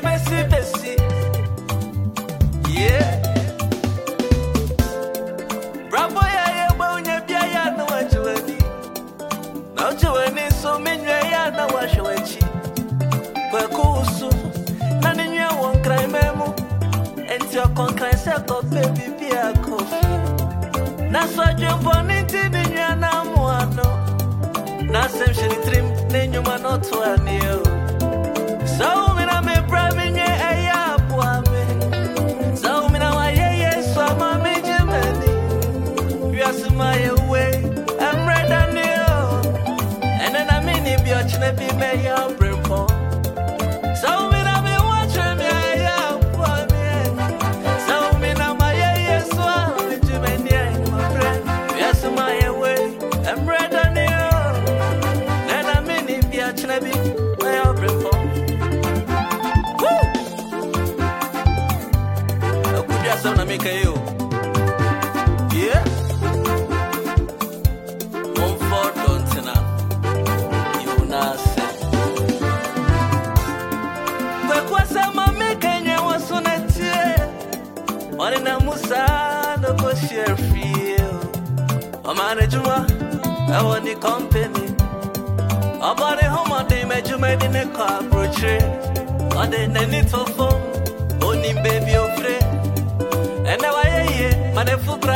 Bessie. Yeah. Bravo, yeah, bonya, yeah, no, what you any. Now, Joanne, so many, yeah, no, what you any. Well, cool, so none in your one cry memo. And your concrete circle, baby, be a coffee. That's what you're born into in your namuano. Now, some shitty trim, then you are not to a new. So, when I'm a bribing you, a boy. So, when I'm a yes, so I'm a major man. You are my way, I'm right on you. And then I'm in if you're trying to be mayor, bring for. So, when I'm a watcher, me, a boy. So, when I'm a yes, so I'm a major man, my friend. You are my way, I'm right on you. And I'm in if you're trying to be mayor, bring for. Gonna make you, yeah. One for don't you not say. But what's a making you was on a tear? One in a musa, no go share feel. A manager, I want the company. About a home, they made you made in a car, brochure. On the need for phone, only baby of friend. And now I hear, man,